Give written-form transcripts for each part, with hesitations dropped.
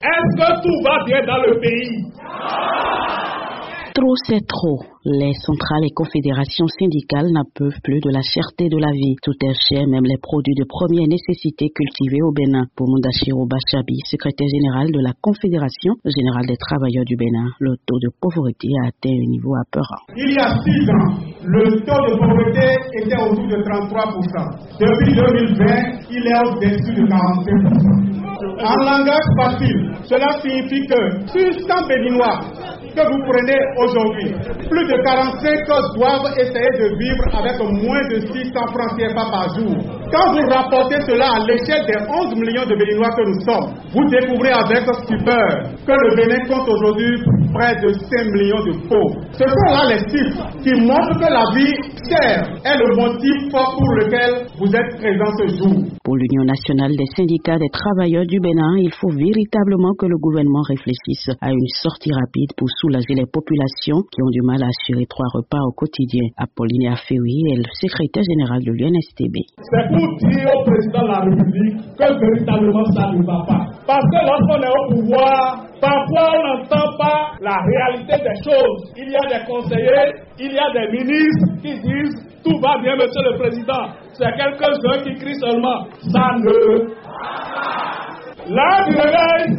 Est-ce que tout va bien dans le pays? Trop, c'est trop. Les centrales et confédérations syndicales n'en peuvent plus de la cherté de la vie. Tout est cher, même les produits de première nécessité cultivés au Bénin. Pour Mundachiro Bachabi, secrétaire général de la Confédération générale des travailleurs du Bénin, le taux de pauvreté a atteint un niveau apeurant. Il y a 6 ans, le taux de pauvreté était autour de 33%. Depuis 2020, il est au-dessus de 45%. En langage facile, cela signifie que sur 100 Béninois que vous prenez aujourd'hui, plus de 45 doivent essayer de vivre avec moins de 600 francs CFA par jour. Quand vous rapportez cela à l'échelle des 11 millions de Béninois que nous sommes, vous découvrez avec stupeur que le Bénin compte aujourd'hui près de 5 millions de pauvres. Ce sont là les chiffres qui montrent que la vie chère est le motif fort pour lequel vous êtes présent ce jour. Pour l'Union nationale des syndicats des travailleurs du Bénin, il faut véritablement que le gouvernement réfléchisse à une sortie rapide pour soulager les populations qui ont du mal à assurer 3 repas au quotidien. Apolline Afewi est le secrétaire général de l'UNSTB. C'est pour dire au président de la République que véritablement ça ne va pas. Parce que lorsqu'on est au pouvoir, parfois on n'entend pas la réalité des choses. Il y a des conseillers, il y a des ministres qui disent tout va bien, monsieur le président. C'est quelques-uns qui crient seulement. Ça ne. L'heure du réveil,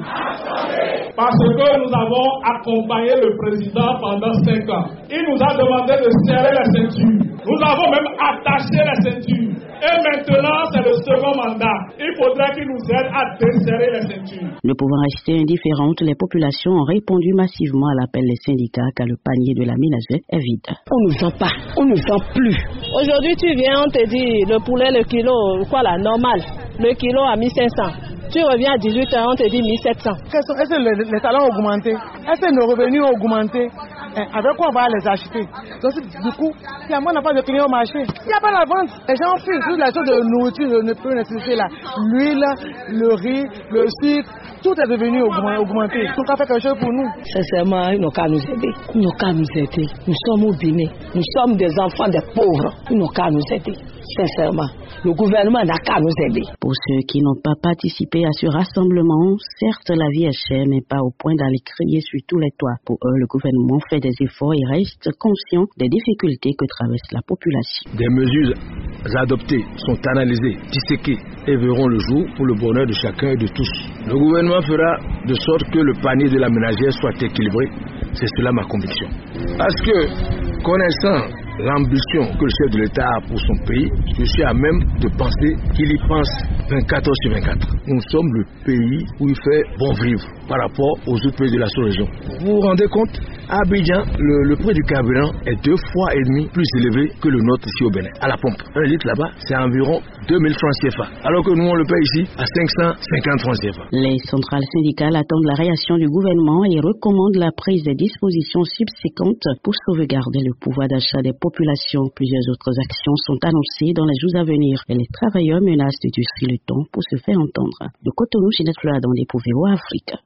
parce que nous avons accompagné le président pendant 5 ans. Il nous a demandé de serrer la ceinture. Nous avons même attaché la ceinture. Et maintenant, c'est le second mandat. Il faudrait qu'il nous aide à desserrer la ceinture. Ne pouvant rester indifférentes, les populations ont répondu massivement à l'appel des syndicats car le panier de la ménagère est vide. On ne vend pas, on ne vend plus. Aujourd'hui, tu viens, on te dit le poulet, le kilo, quoi là, normal. Le kilo à 1500. Tu reviens à 18 h, on te dit 1700. Est-ce que les salaires ont augmenté? Est-ce que nos revenus ont augmenté? Avec quoi on va les acheter? Donc, du coup, si on n'a pas de clients au marché, il n'y a pas la vente. Les gens fuient toutes les choses de nourriture, ne peut nécessiter là. L'huile, le riz, le sucre, tout est devenu augmenté. Tout a fait quelque chose pour nous. Sincèrement, ils n'ont qu'à nous aider. Ils n'ont qu'à nous aider. Nous sommes au Bénin. Nous sommes des enfants des pauvres. Ils n'ont qu'à nous aider. Sincèrement, le gouvernement n'a qu'à nous aider. Pour ceux qui n'ont pas participé à ce rassemblement, certes la vie est chère, mais pas au point d'aller crier sur tous les toits. Pour eux, le gouvernement fait des efforts et reste conscient des difficultés que traverse la population. Des mesures adoptées sont analysées, disséquées et verront le jour pour le bonheur de chacun et de tous. Le gouvernement fera de sorte que le panier de la ménagère soit équilibré. C'est cela ma conviction. Parce que, connaissant l'ambition que le chef de l'État a pour son pays, je suis à même de penser qu'il y pense 24 heures sur 24. Nous sommes le pays où il fait bon vivre par rapport aux autres pays de la sous-région. Vous vous rendez compte? À Abidjan, le prix du carburant est 2,5 fois plus élevé que le nôtre ici au Bénin, à la pompe. 1 litre là-bas, c'est environ 2000 francs CFA, alors que nous on le paye ici à 550 francs CFA. Les centrales syndicales attendent la réaction du gouvernement et recommandent la prise des dispositions subséquentes pour sauvegarder le pouvoir d'achat des populations. Plusieurs autres actions sont annoncées dans les jours à venir et les travailleurs menacent de durcir le ton pour se faire entendre. De Cotonou, Ginette Fleuradon, pour VOA Afrique.